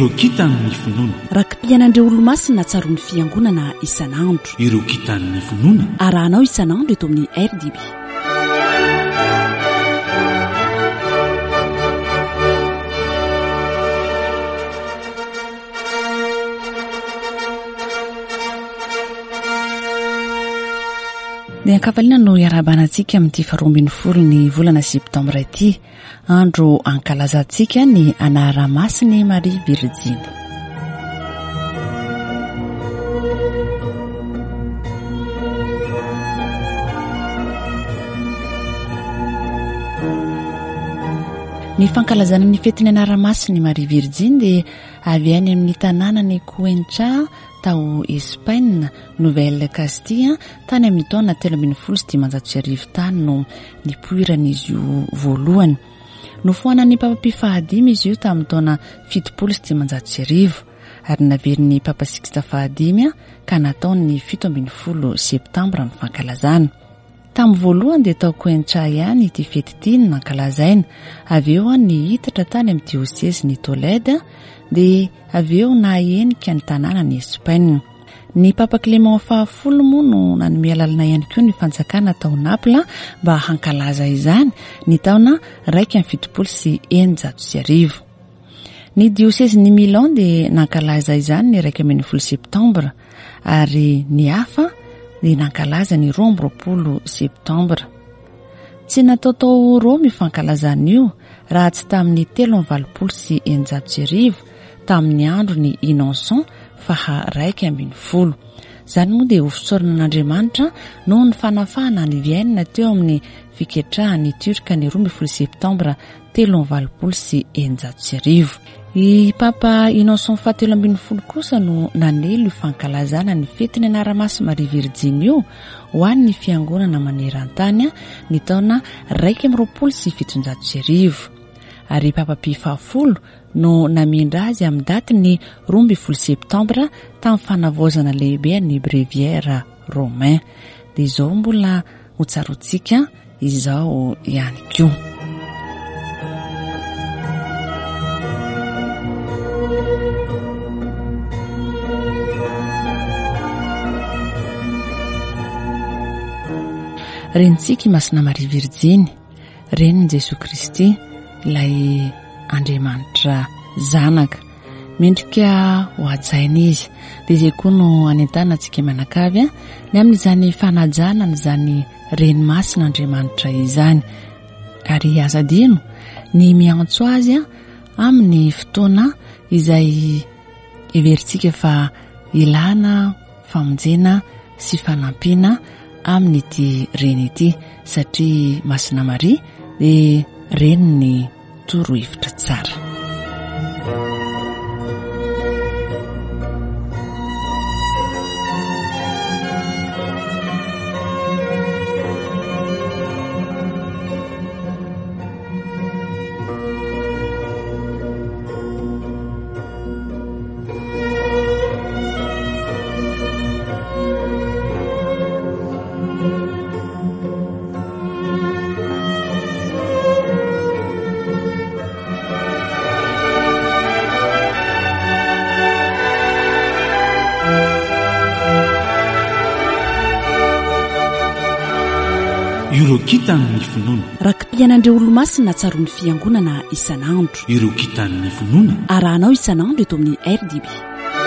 ireo kitan'ny finoana rakim-pianandreo olo-masina tsaron'ny fiangonana isan'andro ireo kitan'ny finoana arahanao isan'andro eto amin'ny RDB. Dia ankafaliana no iarabanantsika amin'ity 12 ny volana septambra ity, andro ankalazantsika ny anaramasiny Marie Virginy. Ny fankalazana ny fetiny anaramasiny Marie Virginy dia avy any amin'ny tanànany Coentra tao Espagne, Nouvelle Castille, tany amin'ny taona 1395 tany no nipoiran'izy io voalohany. Nofoanan'ny Papa Pie fahadimy izy io tamin'ny taona 1790 ary naverin'ny Papa Sixte fahadimy ka nataony 17 septambra ny fankalazana. Tamin'ny voalohany dia tao Coentra ihany ity fety ity no nankalazaina, avy eo ny hitatra tany amin'ny diocèse ny Tolède dia avy eo nahenika ny tanàna ny Espagne. Ny Papa Clément fahafolo moa no nanome alalana ihany koa ny fanjakana tao Naples mba hankalaza izany ny taona 1790. Ny diocèse ny Milan dia nankalaza izany ny 10 septambra ary ny hafa dia nankalaza ny 12 septambra. Tsy natao tao Rome fankalazana io raha tsy tamin'ny 1390 tamin'ny andro ny Innocent faha 12. Izany moa dia hofisorana an'Andriamanitra noho ny fanafahana ny Vienne teo amin'ny fiketrahany Turka ny 12 septambra 1390. I Papa Innocent faha 13 kosa no nanelo fankalazana ny fetiny anaramasy Marie Virginy io ho an'ny fiangonana maneran-tany ny taona 1790. Ary Papa Pie fahafolo no namindra azy amin'ny daty ny 12 septambra tamin'ny fanavaozana lehibe ny breviaire romain. Dia izao mbola ho tsarotsika izao ihany koa. Renitsika masina Marie Virginy, renin Jesu Kristy, ilay Andriamanitra zanaka, mendrika ho ajaina izy. Dia izay koa no anentana antsika manakavy ny amin'izany fanajana n'izany renimasina Andriamanitra izany. Ary azadino ny miantso azy amin'ny fotoana izay everitsika fa ilana famonjena sy fanampiana amin'ity reny ity, satria masina Maria dia reniny toro hevitra tsara. ireo kitan'ny finoana rakim-pianandreo olo-masina tsaron'ny fiangonana isan'andro. ireo kitan'ny finoana arahanao isan'andro eto amin'ny RDB.